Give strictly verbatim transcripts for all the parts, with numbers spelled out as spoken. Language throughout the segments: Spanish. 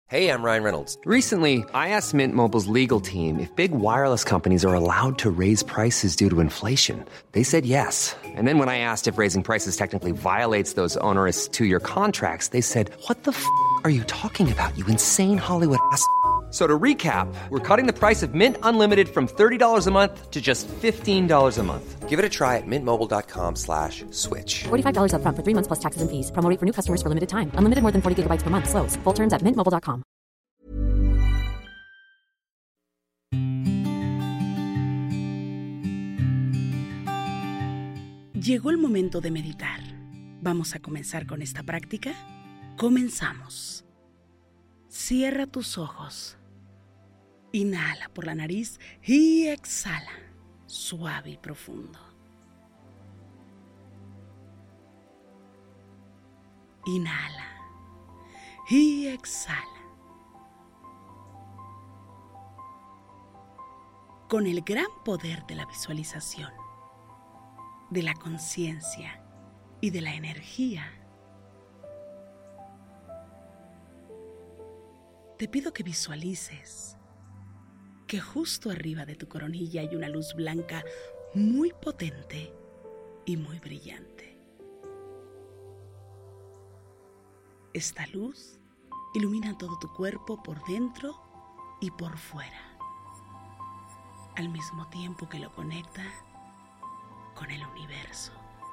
Hey, I'm Ryan Reynolds. Recently, I asked Mint Mobile's legal team if big wireless companies are allowed to raise prices due to inflation. They said yes. And then when I asked if raising prices technically violates those onerous two-year contracts, they said, "What the f*** are you talking about, you insane Hollywood ass?" So to recap, we're cutting the price of Mint Unlimited from thirty dollars a month to just fifteen dollars a month. Give it a try at mintmobile.com slash switch. forty-five dollars up front for three months plus taxes and fees. Promo rate for new customers for limited time. Unlimited more than forty gigabytes per month. Slows full terms at mint mobile dot com. Llegó el momento de meditar. ¿Vamos a comenzar con esta práctica? Comenzamos. Cierra tus ojos. Inhala por la nariz y exhala, suave y profundo. Inhala y exhala. Con el gran poder de la visualización, de la conciencia y de la energía, te pido que visualices que justo arriba de tu coronilla hay una luz blanca muy potente y muy brillante. Esta luz ilumina todo tu cuerpo por dentro y por fuera, al mismo tiempo que lo conecta con el universo.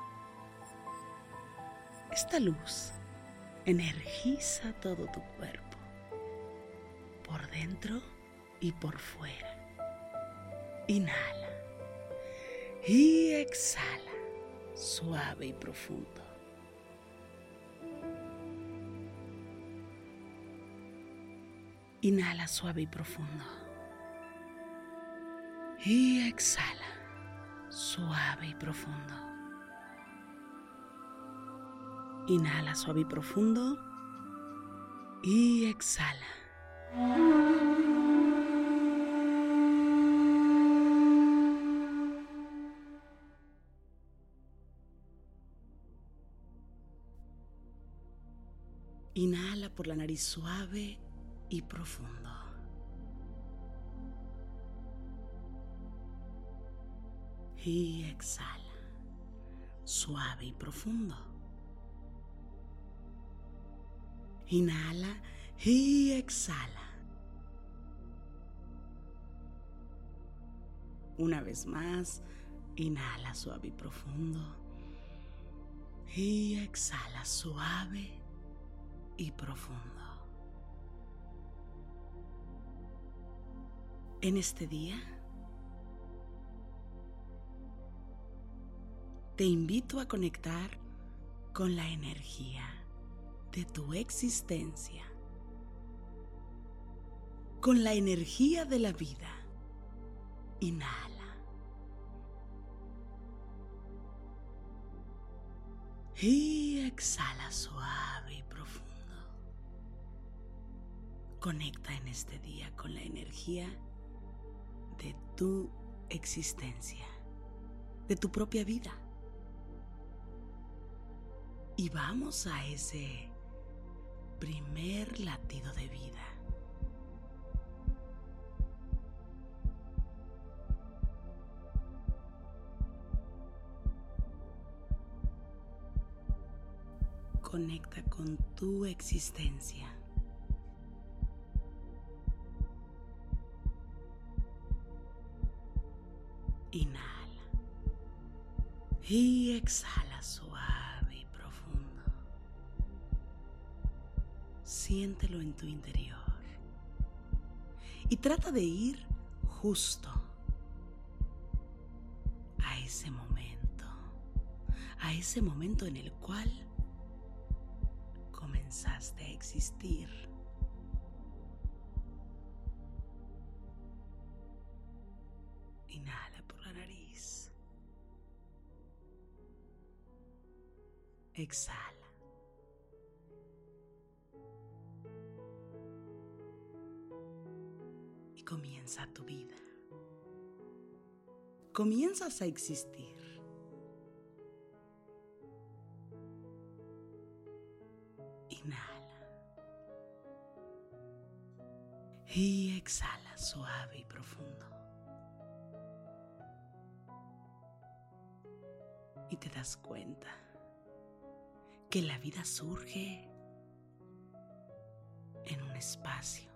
Esta luz energiza todo tu cuerpo, por dentro y por fuera. Inhala y exhala, suave y profundo. Inhala suave y profundo. Y exhala, suave y profundo. Inhala suave y profundo. Y exhala. Inhala por la nariz suave y profundo. Y exhala, suave y profundo. Inhala y exhala. Una vez más, inhala suave y profundo. Y exhala suave y profundo. En este día, te invito a conectar con la energía de tu existencia, con la energía de la vida. Inhala. Y exhala suave y profundo. Conecta en este día con la energía de tu existencia, de tu propia vida. Y vamos a ese primer latido de vida. Conecta con tu existencia. Inhala y exhala suave y profundo. Siéntelo en tu interior y trata de ir justo a ese momento, a ese momento en el cual comenzaste a existir. Inhala por la nariz. Exhala. Y comienza tu vida. Comienzas a existir. Inhala. Y exhala suave y profundo. Y te das cuenta que la vida surge en un espacio,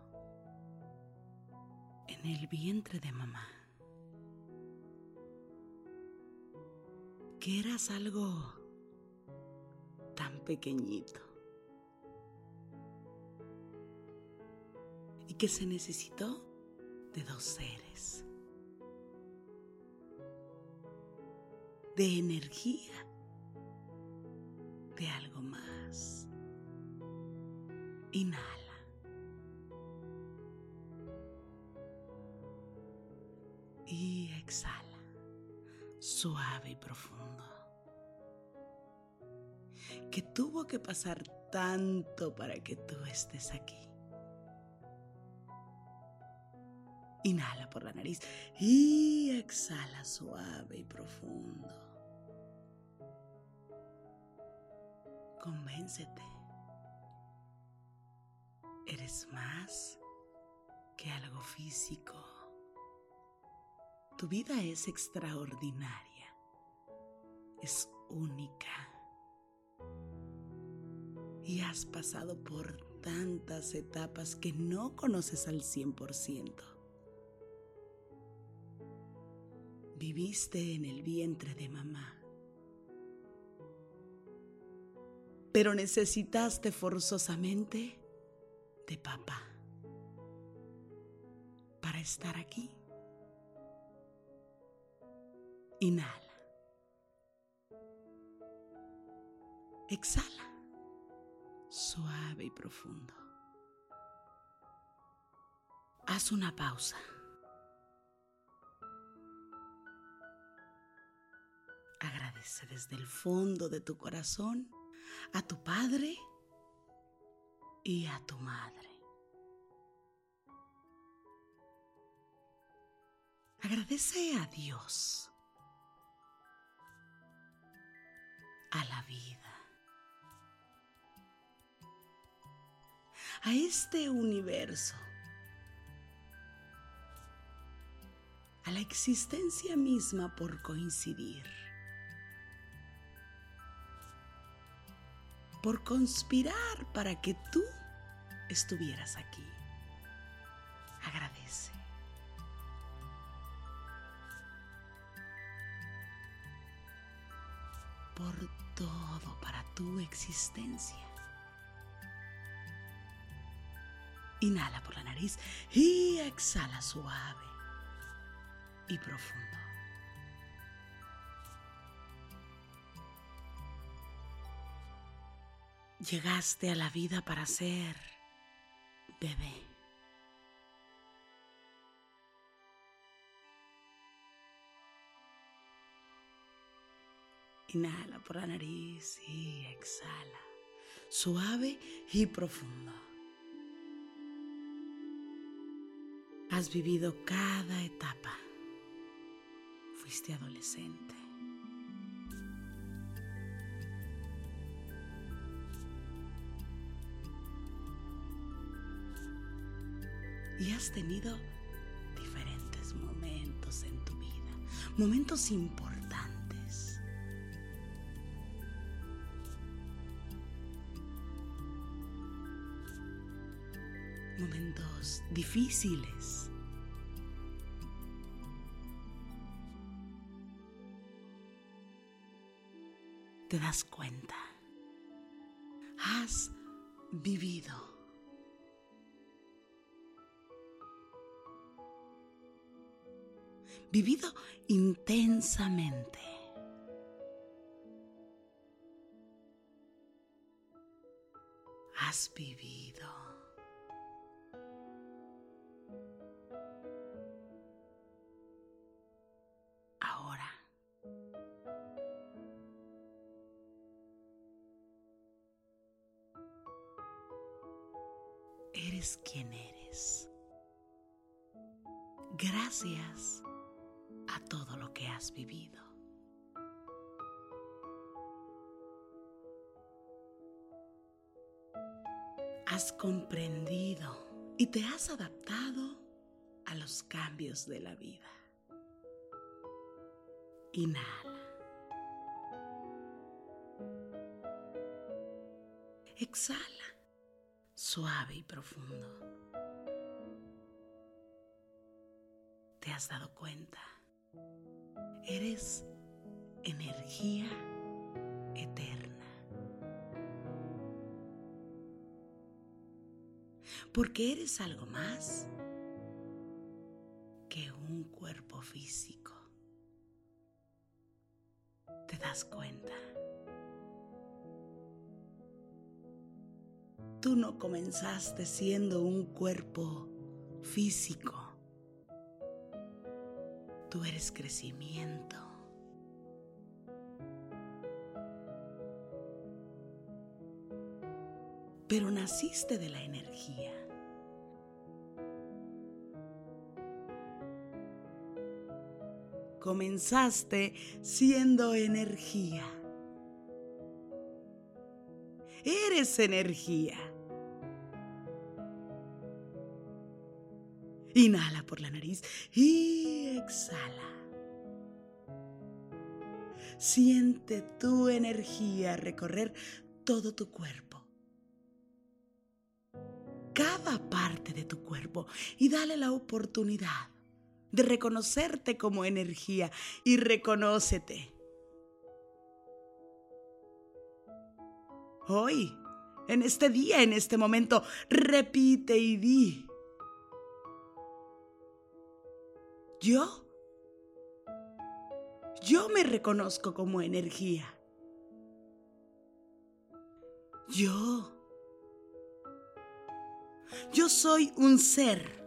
en el vientre de mamá. Que eras algo tan pequeñito y que se necesitó de dos seres, de energía, de algo más. Inhala. Y exhala, suave y profundo. Que tuvo que pasar tanto para que tú estés aquí. Inhala por la nariz y exhala suave y profundo. Convéncete. Eres más que algo físico. Tu vida es extraordinaria. Es única. Y has pasado por tantas etapas que no conoces al cien por ciento. Viviste en el vientre de mamá. Pero necesitaste forzosamente de papá para estar aquí. Inhala. Exhala. Suave y profundo. Haz una pausa. Agradece desde el fondo de tu corazón a tu padre y a tu madre. Agradece a Dios, a la vida, a este universo, a la existencia misma por coincidir, por conspirar para que tú estuvieras aquí. Agradece. Por todo para tu existencia. Inhala por la nariz y exhala suave y profundo. Llegaste a la vida para ser bebé. Inhala por la nariz y exhala, suave y profundo. Has vivido cada etapa. Fuiste adolescente. Y has tenido diferentes momentos en tu vida, momentos importantes. Momentos difíciles. Te das cuenta. Has vivido. Vivido intensamente. Has vivido. Ahora. Eres quien eres. Gracias a todo lo que has vivido. Has comprendido y te has adaptado a los cambios de la vida. Inhala. Exhala, suave y profundo. ¿Te has dado cuenta? Eres energía eterna. Porque eres algo más que un cuerpo físico. ¿Te das cuenta? Tú no comenzaste siendo un cuerpo físico. Tú eres crecimiento. Pero naciste de la energía. Comenzaste siendo energía. Eres energía. Inhala por la nariz y exhala. Siente tu energía recorrer todo tu cuerpo. Cada parte de tu cuerpo y dale la oportunidad de reconocerte como energía y reconócete. Hoy, en este día, en este momento, repite y di: Yo, yo me reconozco como energía. Yo, yo soy un ser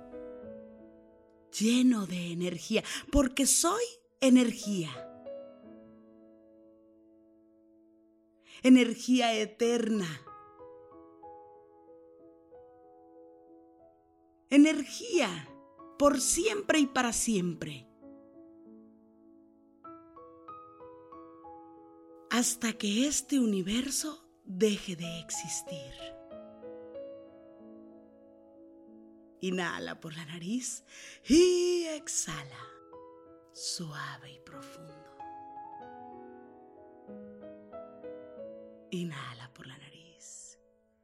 lleno de energía, porque soy energía. Energía eterna. Energía por siempre y para siempre. Hasta que este universo deje de existir. Inhala por la nariz y exhala, suave y profundo. Inhala por la nariz.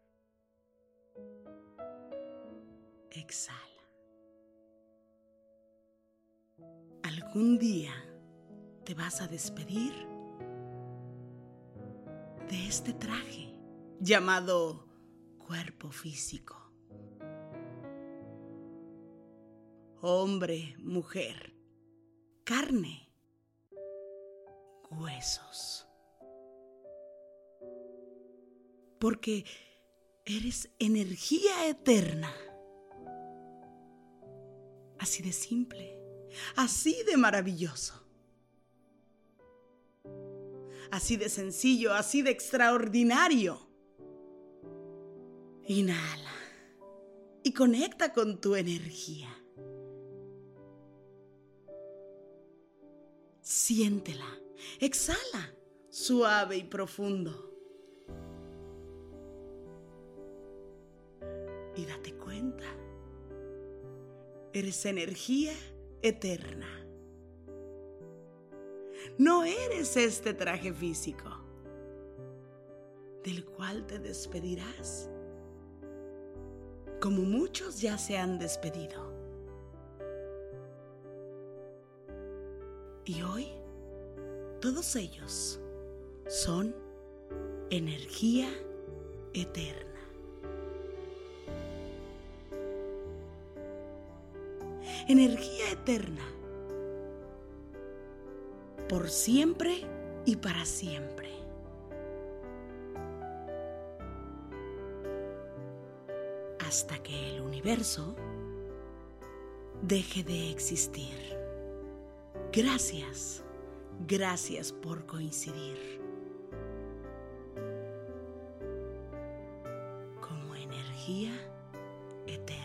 Exhala. Algún día te vas a despedir de este traje llamado cuerpo físico. Hombre, mujer, carne, huesos. Porque eres energía eterna. Así de simple, así de maravilloso. Así de sencillo, así de extraordinario. Inhala y conecta con tu energía. Siéntela, exhala, suave y profundo. Y date cuenta, eres energía eterna. No eres este traje físico, del cual te despedirás, como muchos ya se han despedido. Y hoy, todos ellos son energía eterna. Energía eterna. Por siempre y para siempre. Hasta que el universo deje de existir. Gracias, gracias por coincidir. Como energía eterna.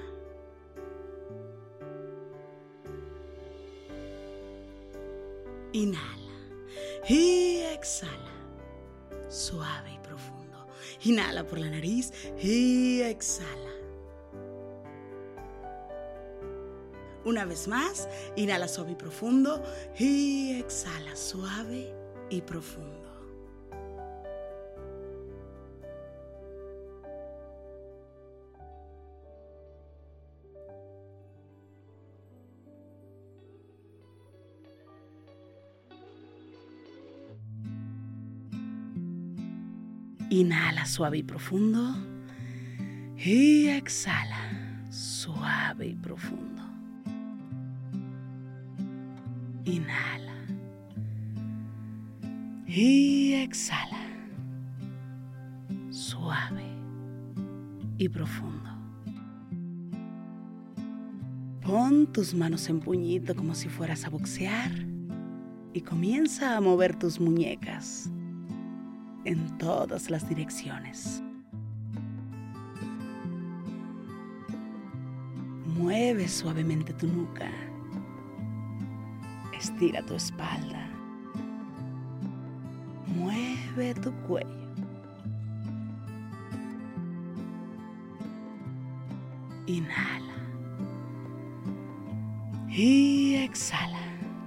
Inhala y exhala, suave y profundo. Inhala por la nariz y exhala, Una vez más, inhala suave y profundo y exhala suave y profundo. Inhala suave y profundo y exhala suave y profundo. Inhala y exhala suave y profundo. Pon tus manos en puñito como si fueras a boxear y comienza a mover tus muñecas en todas las direcciones. Mueve suavemente tu nuca. Estira tu espalda. Mueve tu cuello. Inhala. Y exhala.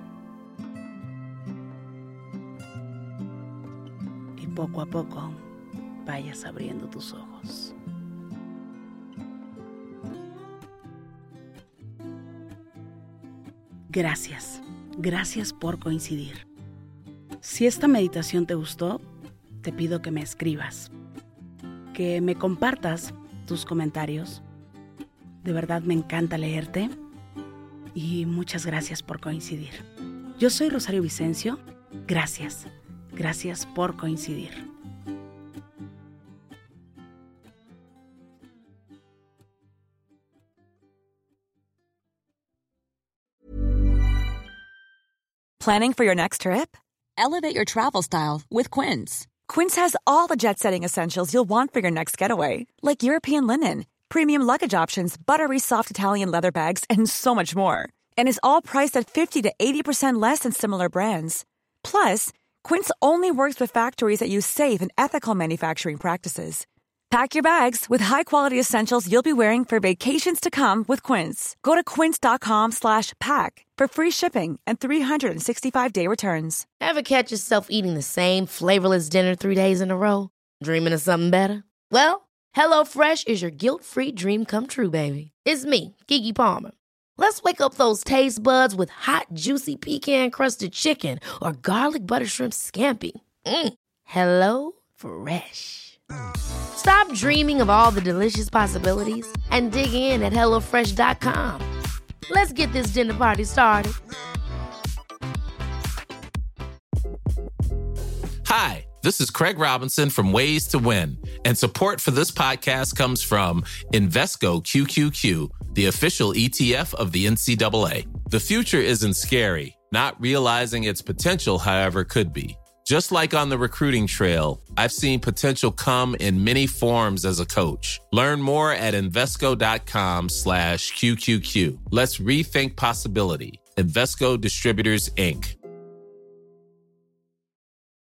Y poco a poco vayas abriendo tus ojos. Gracias, gracias por coincidir. Si esta meditación te gustó, te pido que me escribas, que me compartas tus comentarios. De verdad me encanta leerte y muchas gracias por coincidir. Yo soy Rosario Vicencio. Gracias, gracias por coincidir. Planning for your next trip? Elevate your travel style with Quince. Quince has all the jet-setting essentials you'll want for your next getaway, like European linen, premium luggage options, buttery soft Italian leather bags, and so much more. And is all priced at fifty to eighty percent less than similar brands. Plus, Quince only works with factories that use safe and ethical manufacturing practices. Pack your bags with high-quality essentials you'll be wearing for vacations to come with Quince. Go to quince.com slash pack for free shipping and three sixty-five day returns. Ever catch yourself eating the same flavorless dinner three days in a row? Dreaming of something better? Well, HelloFresh is your guilt-free dream come true, baby. It's me, Keke Palmer. Let's wake up those taste buds with hot, juicy pecan-crusted chicken or garlic butter shrimp scampi. Mm. Hello Fresh. Stop dreaming of all the delicious possibilities and dig in at hello fresh dot com. Let's get this dinner party started. Hi, this is Craig Robinson from Ways to Win, and support for this podcast comes from Invesco Q Q Q, the official E T F of the N C double A. The future isn't scary. Not realizing its potential, however, could be. Just like on the recruiting trail, I've seen potential come in many forms as a coach. Learn more at Invesco.com slash QQQ. Let's rethink possibility. Invesco Distributors, Incorporated.